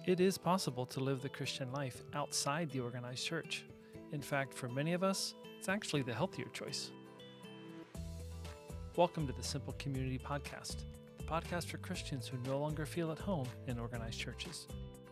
It is possible to live the Christian life outside the organized church. In fact, for many of us, it's actually the healthier choice. Welcome to the Simple Community Podcast, the podcast for Christians who no longer feel at home in organized churches.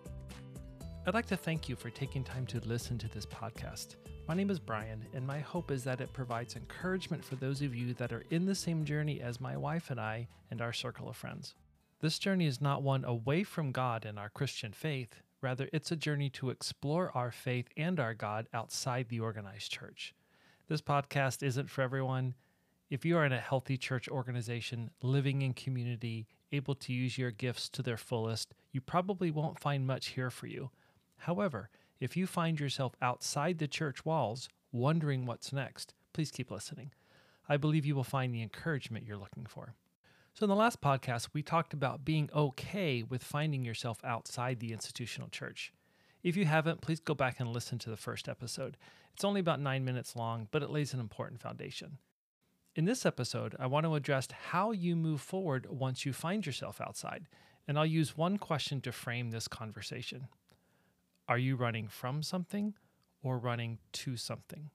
I'd like to thank you for taking time to listen to this podcast. My name is Brian, and my hope is that it provides encouragement for those of you that are in the same journey as my wife and I and our circle of friends. This journey is not one away from God and our Christian faith. Rather, it's a journey to explore our faith and our God outside the organized church. This podcast isn't for everyone. If you are in a healthy church organization, living in community, able to use your gifts to their fullest, you probably won't find much here for you. However, if you find yourself outside the church walls, wondering what's next, please keep listening. I believe you will find the encouragement you're looking for. So in the last podcast, we talked about being okay with finding yourself outside the institutional church. If you haven't, please go back and listen to the first episode. It's only about 9 minutes long, but it lays an important foundation. In this episode, I want to address how you move forward once you find yourself outside, and I'll use one question to frame this conversation. Are you running from something or running to something?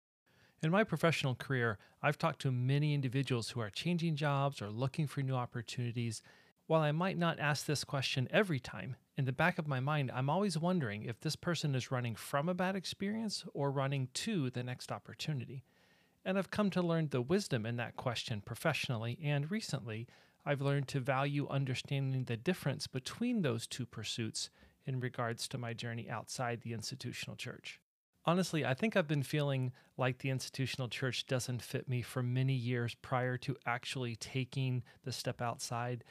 In my professional career, I've talked to many individuals who are changing jobs or looking for new opportunities. While I might not ask this question every time, in the back of my mind, I'm always wondering if this person is running from a bad experience or running to the next opportunity. And I've come to learn the wisdom in that question professionally, and recently, I've learned to value understanding the difference between those two pursuits in regards to my journey outside the institutional church. Honestly, I think I've been feeling like the institutional church doesn't fit me for many years prior to actually taking the step outside.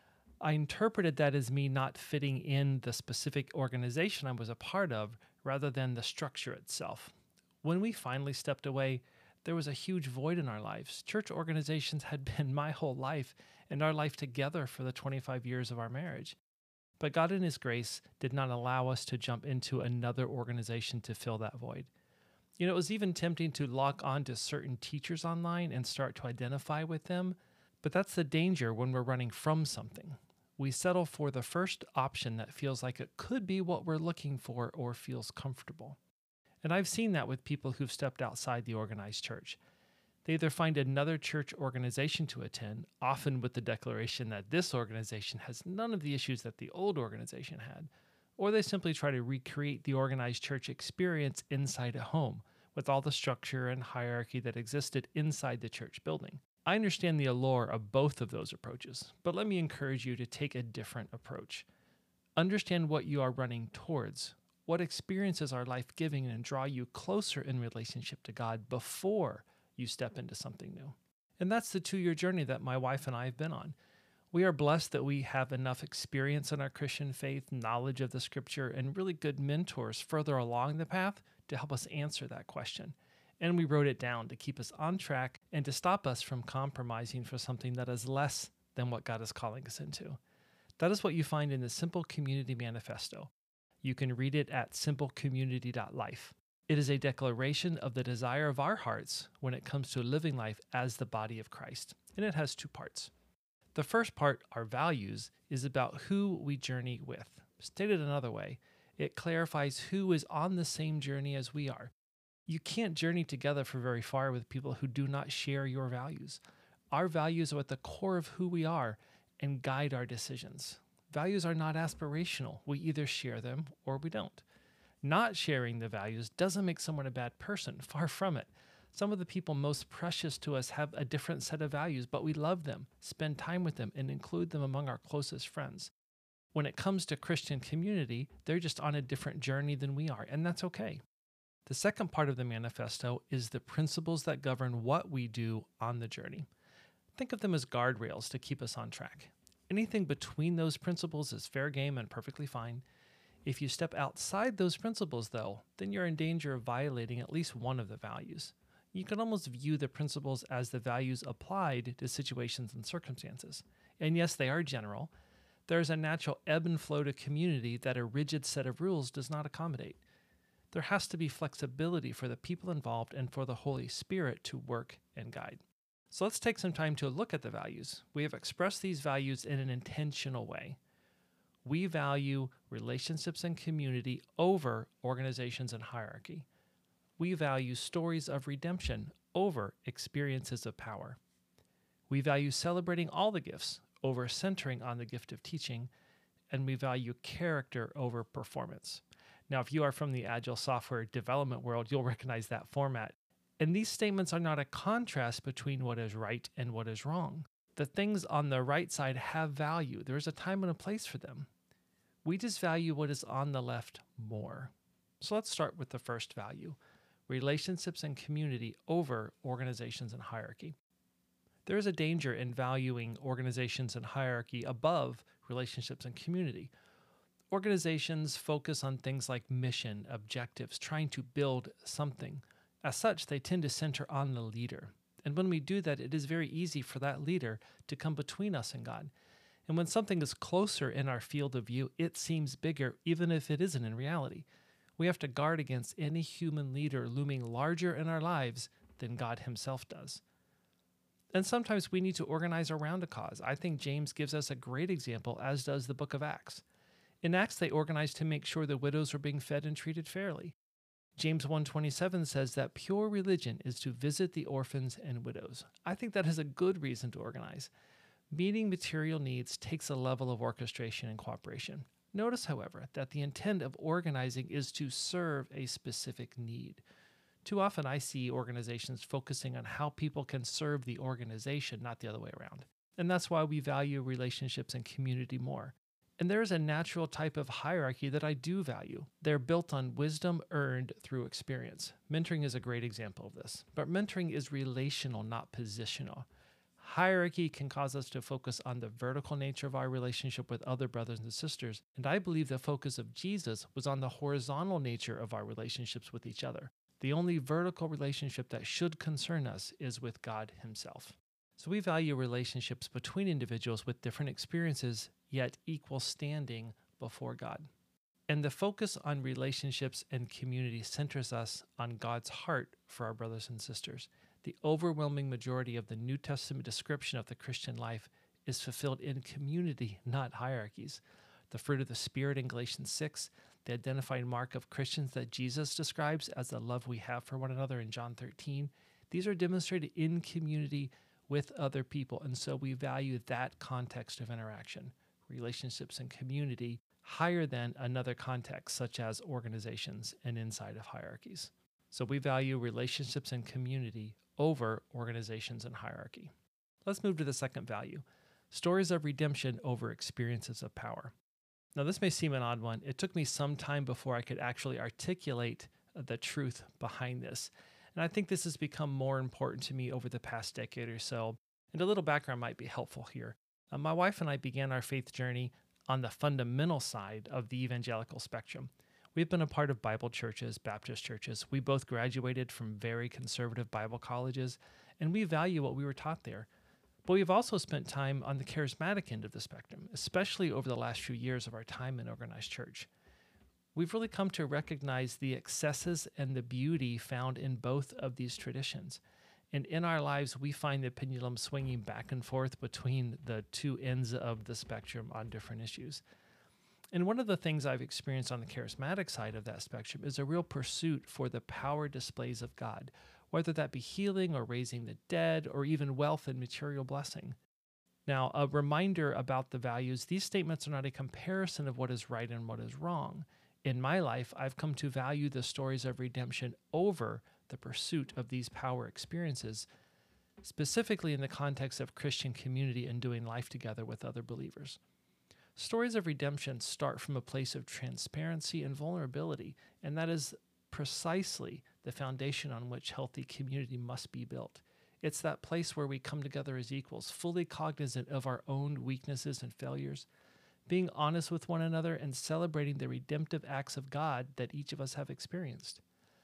I interpreted that as me not fitting in the specific organization I was a part of rather than the structure itself. When we finally stepped away, there was a huge void in our lives. Church organizations had been my whole life and our life together for the 25 years of our marriage. But God in His grace did not allow us to jump into another organization to fill that void. It was even tempting to lock on to certain teachers online and start to identify with them, but that's the danger when we're running from something. We settle for the first option that feels like it could be what we're looking for or feels comfortable. And I've seen that with people who've stepped outside the organized church. They either find another church organization to attend, often with the declaration that this organization has none of the issues that the old organization had, or they simply try to recreate the organized church experience inside a home, with all the structure and hierarchy that existed inside the church building. I understand the allure of both of those approaches, but let me encourage you to take a different approach. Understand what you are running towards. What experiences are life-giving and draw you closer in relationship to God before you step into something new. And that's the 2-year journey that my wife and I have been on. We are blessed that we have enough experience in our Christian faith, knowledge of the scripture, and really good mentors further along the path to help us answer that question. And we wrote it down to keep us on track and to stop us from compromising for something that is less than what God is calling us into. That is what you find in the Simple Community Manifesto. You can read it at simplecommunity.life. It is a declaration of the desire of our hearts when it comes to living life as the body of Christ, and it has 2 parts. The first part, our values, is about who we journey with. Stated another way, it clarifies who is on the same journey as we are. You can't journey together for very far with people who do not share your values. Our values are at the core of who we are and guide our decisions. Values are not aspirational. We either share them or we don't. Not sharing the values doesn't make someone a bad person, far from it. Some of the people most precious to us have a different set of values, but we love them, spend time with them, and include them among our closest friends. When it comes to Christian community, they're just on a different journey than we are, and that's okay. The second part of the manifesto is the principles that govern what we do on the journey. Think of them as guardrails to keep us on track. Anything between those principles is fair game and perfectly fine. If you step outside those principles, though, then you're in danger of violating at least one of the values. You can almost view the principles as the values applied to situations and circumstances. And yes, they are general. There's a natural ebb and flow to community that a rigid set of rules does not accommodate. There has to be flexibility for the people involved and for the Holy Spirit to work and guide. So let's take some time to look at the values. We have expressed these values in an intentional way. We value relationships and community over organizations and hierarchy. We value stories of redemption over experiences of power. We value celebrating all the gifts over centering on the gift of teaching, and we value character over performance. Now, if you are from the Agile software development world, you'll recognize that format. And these statements are not a contrast between what is right and what is wrong. The things on the right side have value. There is a time and a place for them. We just value what is on the left more. So let's start with the first value, relationships and community over organizations and hierarchy. There is a danger in valuing organizations and hierarchy above relationships and community. Organizations focus on things like mission, objectives, trying to build something. As such, they tend to center on the leader. And when we do that, it is very easy for that leader to come between us and God. And when something is closer in our field of view, it seems bigger, even if it isn't in reality. We have to guard against any human leader looming larger in our lives than God himself does. And sometimes we need to organize around a cause. I think James gives us a great example, as does the book of Acts. In Acts, they organized to make sure the widows were being fed and treated fairly. James 1:27 says that pure religion is to visit the orphans and widows. I think that is a good reason to organize. Meeting material needs takes a level of orchestration and cooperation. Notice, however, that the intent of organizing is to serve a specific need. Too often I see organizations focusing on how people can serve the organization, not the other way around. And that's why we value relationships and community more. And there is a natural type of hierarchy that I do value. They're built on wisdom earned through experience. Mentoring is a great example of this. But mentoring is relational, not positional. Hierarchy can cause us to focus on the vertical nature of our relationship with other brothers and sisters. And I believe the focus of Jesus was on the horizontal nature of our relationships with each other. The only vertical relationship that should concern us is with God himself. So we value relationships between individuals with different experiences, yet equal standing before God. And the focus on relationships and community centers us on God's heart for our brothers and sisters. The overwhelming majority of the New Testament description of the Christian life is fulfilled in community, not hierarchies. The fruit of the Spirit in Galatians 6, the identifying mark of Christians that Jesus describes as the love we have for one another in John 13, these are demonstrated in community with other people, and so we value that context of interaction, relationships and community, higher than another context such as organizations and inside of hierarchies. So we value relationships and community over organizations and hierarchy. Let's move to the second value, stories of redemption over experiences of power. Now, this may seem an odd one. It took me some time before I could actually articulate the truth behind this. And I think this has become more important to me over the past decade or so. And a little background might be helpful here. My wife and I began our faith journey on the fundamental side of the evangelical spectrum. We've been a part of Bible churches, Baptist churches. We both graduated from very conservative Bible colleges, and we value what we were taught there. But we've also spent time on the charismatic end of the spectrum, especially over the last few years of our time in organized church. We've really come to recognize the excesses and the beauty found in both of these traditions. And in our lives, we find the pendulum swinging back and forth between the two ends of the spectrum on different issues. And one of the things I've experienced on the charismatic side of that spectrum is a real pursuit for the power displays of God, whether that be healing or raising the dead or even wealth and material blessing. Now, a reminder about the values, these statements are not a comparison of what is right and what is wrong. In my life, I've come to value the stories of redemption over the pursuit of these power experiences, specifically in the context of Christian community and doing life together with other believers. Stories of redemption start from a place of transparency and vulnerability, and that is precisely the foundation on which healthy community must be built. It's that place where we come together as equals, fully cognizant of our own weaknesses and failures, being honest with one another and celebrating the redemptive acts of God that each of us have experienced.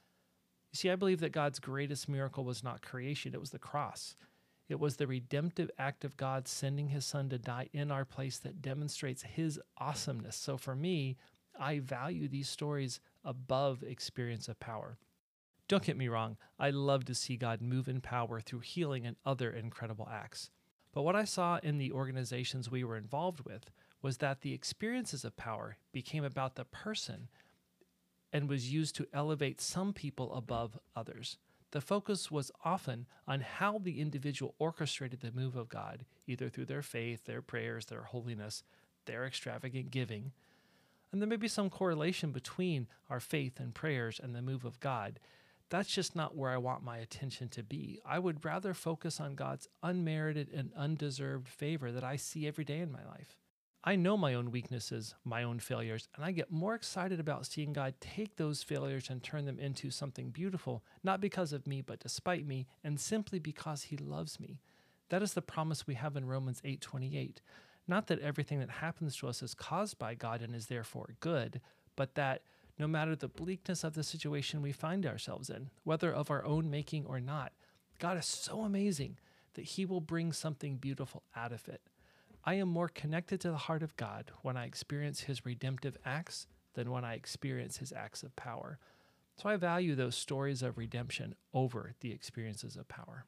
You see, I believe that God's greatest miracle was not creation, it was the cross. It was the redemptive act of God sending his son to die in our place that demonstrates his awesomeness. So for me, I value these stories above experience of power. Don't get me wrong, I love to see God move in power through healing and other incredible acts. But what I saw in the organizations we were involved with was that the experiences of power became about the person and was used to elevate some people above others. The focus was often on how the individual orchestrated the move of God, either through their faith, their prayers, their holiness, their extravagant giving. And there may be some correlation between our faith and prayers and the move of God. That's just not where I want my attention to be. I would rather focus on God's unmerited and undeserved favor that I see every day in my life. I know my own weaknesses, my own failures, and I get more excited about seeing God take those failures and turn them into something beautiful, not because of me, but despite me, and simply because He loves me. That is the promise we have in Romans 8:28. Not that everything that happens to us is caused by God and is therefore good, but that no matter the bleakness of the situation we find ourselves in, whether of our own making or not, God is so amazing that He will bring something beautiful out of it. I am more connected to the heart of God when I experience His redemptive acts than when I experience His acts of power. So I value those stories of redemption over the experiences of power.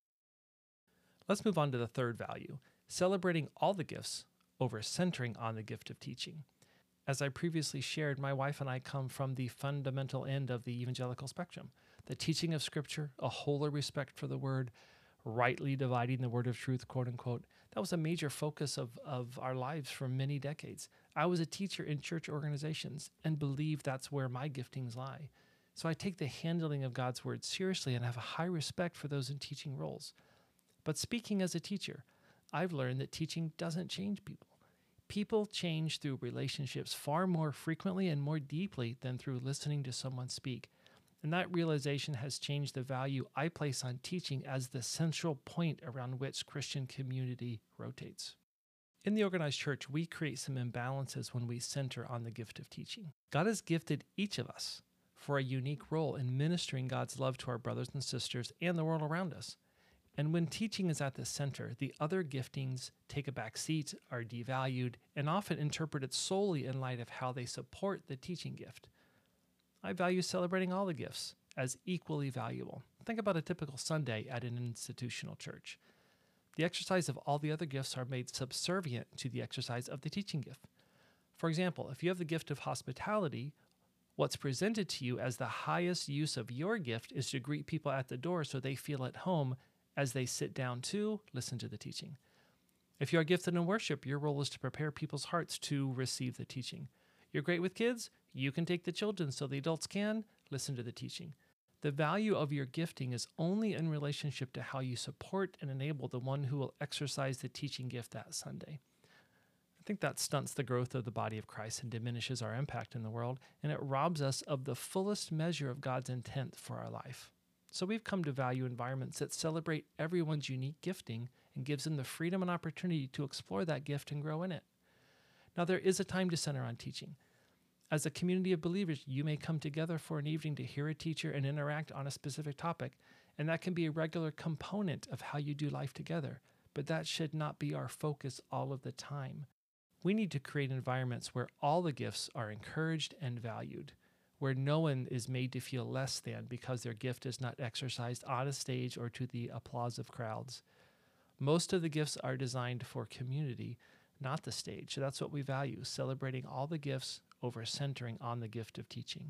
Let's move on to the third value, celebrating all the gifts over centering on the gift of teaching. As I previously shared, my wife and I come from the fundamental end of the evangelical spectrum. The teaching of Scripture, a holy respect for the Word, rightly dividing the word of truth, quote unquote. That was a major focus of our lives for many decades. I was a teacher in church organizations and believe that's where my giftings lie. So I take the handling of God's word seriously and have a high respect for those in teaching roles. But speaking as a teacher, I've learned that teaching doesn't change people. People change through relationships far more frequently and more deeply than through listening to someone speak. And that realization has changed the value I place on teaching as the central point around which Christian community rotates. In the organized church, we create some imbalances when we center on the gift of teaching. God has gifted each of us for a unique role in ministering God's love to our brothers and sisters and the world around us. And when teaching is at the center, the other giftings take a back seat, are devalued, and often interpreted solely in light of how they support the teaching gift. I value celebrating all the gifts as equally valuable. Think about a typical Sunday at an institutional church. The exercise of all the other gifts are made subservient to the exercise of the teaching gift. For example, if you have the gift of hospitality, what's presented to you as the highest use of your gift is to greet people at the door so they feel at home as they sit down to listen to the teaching. If you are gifted in worship, your role is to prepare people's hearts to receive the teaching. You're great with kids, you can take the children so the adults can listen to the teaching. The value of your gifting is only in relationship to how you support and enable the one who will exercise the teaching gift that Sunday. I think that stunts the growth of the body of Christ and diminishes our impact in the world, and it robs us of the fullest measure of God's intent for our life. So we've come to value environments that celebrate everyone's unique gifting and gives them the freedom and opportunity to explore that gift and grow in it. Now, there is a time to center on teaching. As a community of believers, you may come together for an evening to hear a teacher and interact on a specific topic, and that can be a regular component of how you do life together, but that should not be our focus all of the time. We need to create environments where all the gifts are encouraged and valued, where no one is made to feel less than because their gift is not exercised on a stage or to the applause of crowds. Most of the gifts are designed for community, not the stage. So that's what we value, celebrating all the gifts over centering on the gift of teaching.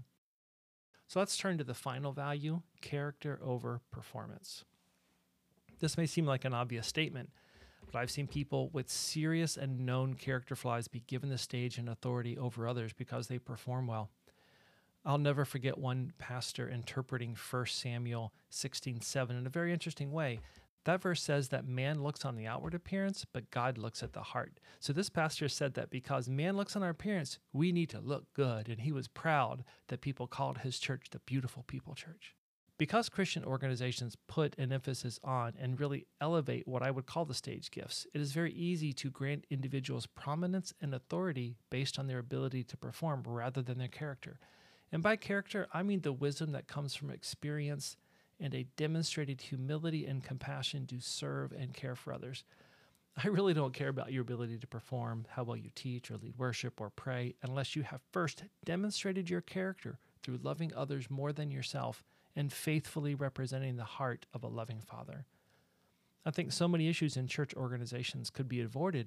So let's turn to the final value, character over performance. This may seem like an obvious statement, but I've seen people with serious and known character flaws be given the stage and authority over others because they perform well. I'll never forget one pastor interpreting 1 Samuel 16:7 in a very interesting way. That verse says that man looks on the outward appearance, but God looks at the heart. So this pastor said that because man looks on our appearance, we need to look good. And he was proud that people called his church the Beautiful People Church. Because Christian organizations put an emphasis on and really elevate what I would call the stage gifts, it is very easy to grant individuals prominence and authority based on their ability to perform rather than their character. And by character, I mean the wisdom that comes from experience and a demonstrated humility and compassion to serve and care for others. I really don't care about your ability to perform, how well you teach or lead worship or pray, unless you have first demonstrated your character through loving others more than yourself and faithfully representing the heart of a loving Father. I think so many issues in church organizations could be avoided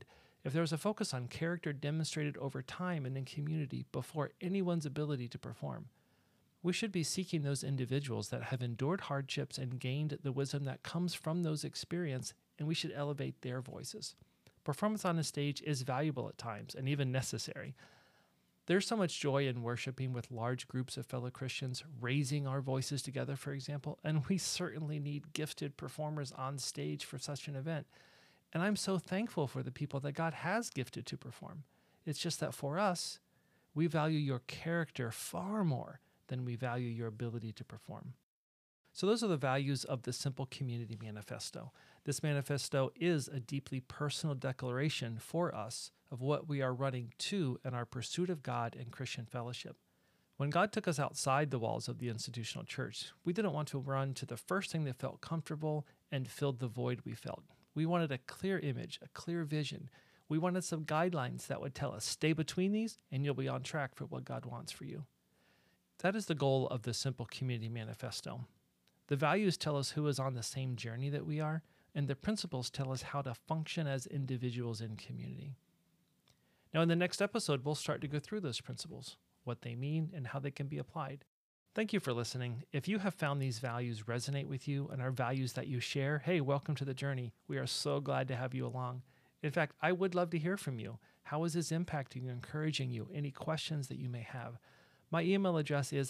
if there was a focus on character demonstrated over time and in community before anyone's ability to perform, we should be seeking those individuals that have endured hardships and gained the wisdom that comes from those experiences, and we should elevate their voices. Performance on a stage is valuable at times and even necessary. There's so much joy in worshiping with large groups of fellow Christians, raising our voices together, for example, and we certainly need gifted performers on stage for such an event. And I'm so thankful for the people that God has gifted to perform. It's just that for us, we value your character far more than we value your ability to perform. So those are the values of the Simple Community Manifesto. This manifesto is a deeply personal declaration for us of what we are running to in our pursuit of God and Christian fellowship. When God took us outside the walls of the institutional church, we didn't want to run to the first thing that felt comfortable and filled the void we felt. We wanted a clear image, a clear vision. We wanted some guidelines that would tell us, stay between these and you'll be on track for what God wants for you. That is the goal of the Simple Community Manifesto. The values tell us who is on the same journey that we are, and the principles tell us how to function as individuals in community. Now, in the next episode, we'll start to go through those principles, what they mean, and how they can be applied. Thank you for listening. If you have found these values resonate with you and are values that you share, hey, welcome to the journey. We are so glad to have you along. In fact, I would love to hear from you. How is this impacting you, encouraging you? Any questions that you may have? My email address is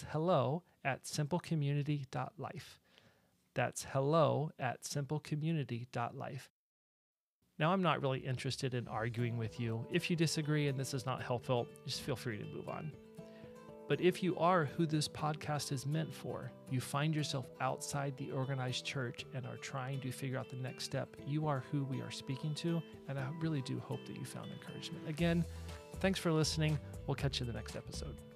hello@simplecommunity.life. That's hello@simplecommunity.life. Now, I'm not really interested in arguing with you. If you disagree and this is not helpful, just feel free to move on. But if you are who this podcast is meant for, you find yourself outside the organized church and are trying to figure out the next step, you are who we are speaking to, and I really do hope that you found encouragement. Again, thanks for listening. We'll catch you in the next episode.